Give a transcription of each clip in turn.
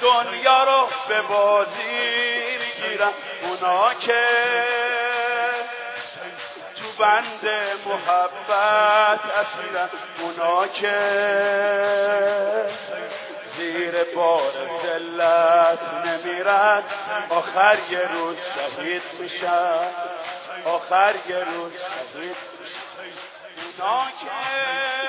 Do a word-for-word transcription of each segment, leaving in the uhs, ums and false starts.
دنیا رو به بازی میگیرن، اونا که تو بند محبت اسیرن، اونا که زیر بار ذلت نمیرن، آخر یه روز شهید میشن، آخر یه روز شهید میشن. اونا که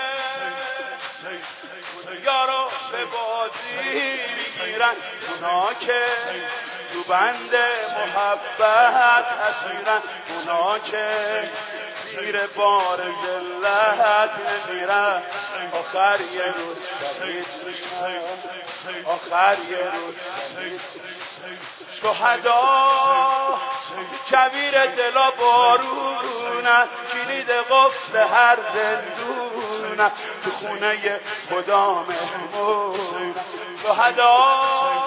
دنیا رو به بازی میگیرن، اونا که تو بند محبت اسیرن، اونا که زیر بار ذلت نمیرن، آخر یه روز شهید میشن، آخر یه روز شهید میشن. شهدا کویر دلا بارونن، کلید قفل هر زندونن، تو خونه خدا مهمون. شهدا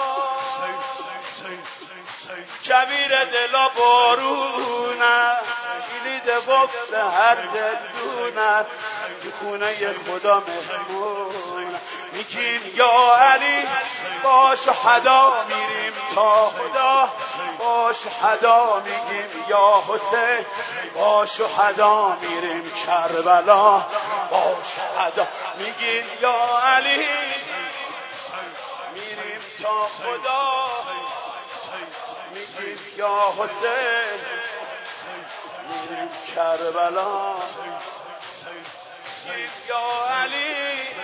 کویر دلا بارونن، کلید قفل هر زندونن، تو خونه خدا مهمون. میگیم یا علی با شهدا میریم تا خدا، با شهدا میگیم یا حسین، با شهدا میریم کربلا، با شهدا میگیم یا علی میریم تا خدا، میگیم یا حسین میریم کربلا، میگیم یا علی.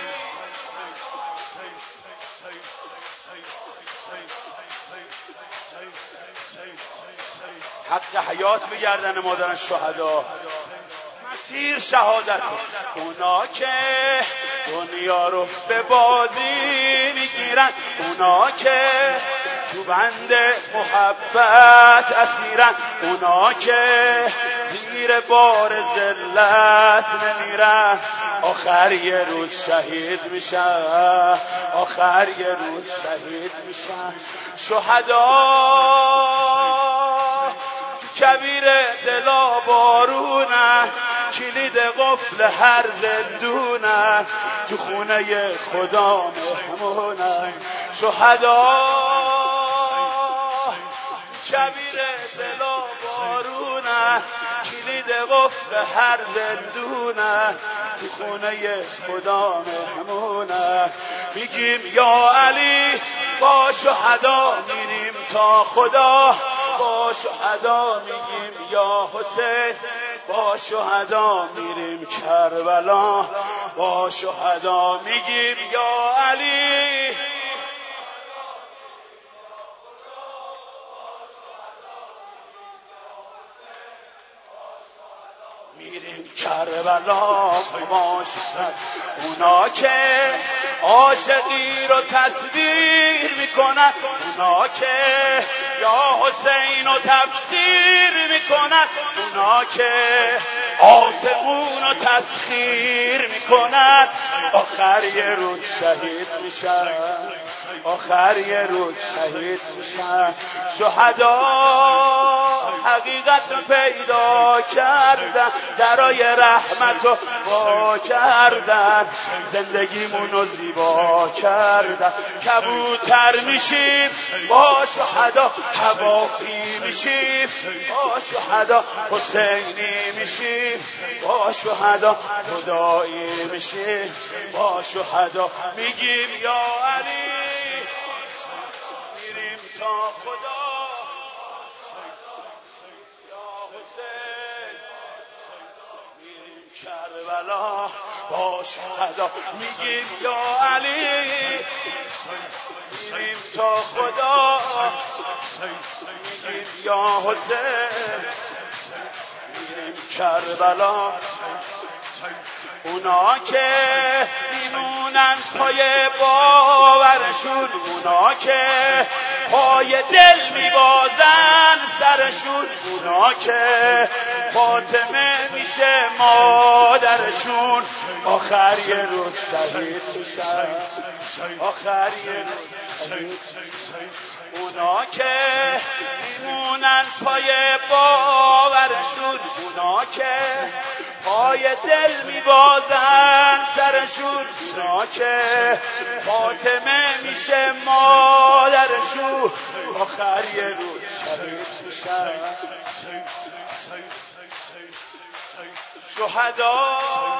حق حیات به گردن مادران شهدا، مسیر شهادت. اونا که دنیا رو به بازی میگیرن، اونا که تو بند محبت اسیرن، اونا که زیر بار ذلت نمیرن، آخر یه روز شهید میشن، آخر یه روز شهید میشن. شهدا کویر دلا بارونن، کلید قفل هر زندونن، تو خونه خدا مهمونن. شهدا کویر دلا بارونن، کلید قفل هر زندونن، تو خونه خدا مهمونن. میگیم یا علی با شهدا میریم تا خدا، با شهدا میگیم یا حسین، با شهدا میریم کربلا، با شهدا میگیم یا علی. میریم کربلا با شهدا. اونا که عاشقی رو تصویر میکنن، اونا که یا حسین رو تفسیر میکنن، اونا که آسمون رو تسخیر میکنن، آخر یه روز شهید میشن، آخر یه روز شهید میشن. شهدا حقیقت رو پیدا کردن، درای رحمت رو وا کردن، زندگیمون رو زیبا کردن. کبوتر میشیم با شهدا، هوایی میشیم با شهدا، حسینی میشیم با شهدا، خدایی میشیم با شهدا. میگیم یا علی میریم تا خدا، یا حسین میریم کربلا با شهدا. میگیم یا علی میریم تا خدا، میگیم یا حسین میریم کربلا. اونا که میمونن پای باورشون، اونا که پای دل میبازن سرشون، اونا که فاطمه میشه مادرشون، آخر یه روز شهید میشن، آخر یه روز شهید میشن. اونا که میمونن پای باورشون، اونا که پای دل میبازن سرشون، اینا که فاطمه میشه مادرشون، آخر یه روز شهید میشن. شهدا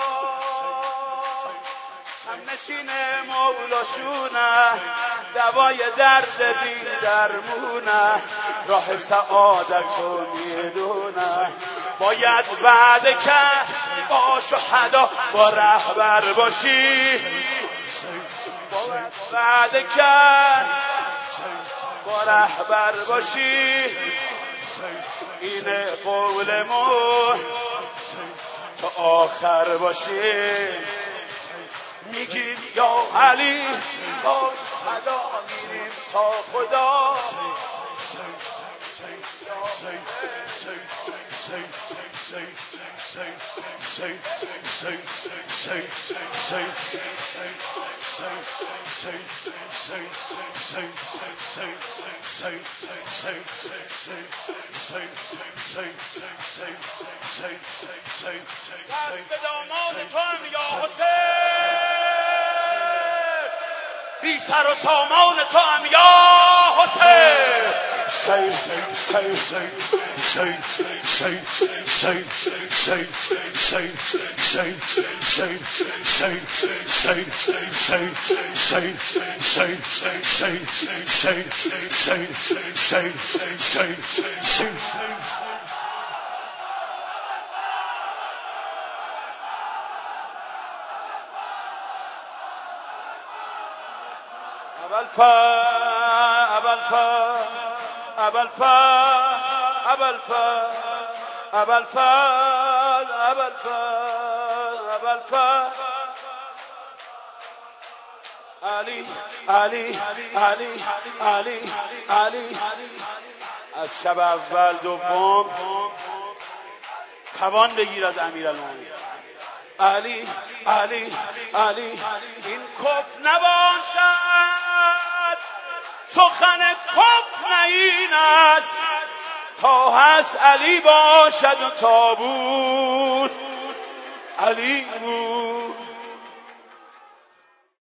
همنشین مولاشونه، دوای درد بی درمونه، راه سعادت رو میدونه. باید وعده کرد با شهدا با رهبر باشی، باید وعده کرد با رهبر باشی. اینه قولمون تا آخر باشی. میگیم یا علی با شهدا میریم تا خدا. دست به داماد تو هم یا حسین، بی سر و سامان تو هم یا حسین. Say, say, say, say, say, say, say, say, say, say, say, say, say, say, say, say, say, say, say, say. أبا الفا أبا الفا أبا الفا أبا الفا أبا الفا أبا الفا علی علی علی علی علی. از شب اول دوم توان بگیر از امیرالمومنین. علی علی علی این کفر نباشد، سخن کفر نه این است، تا هست علی باشد و تا بود علی بود.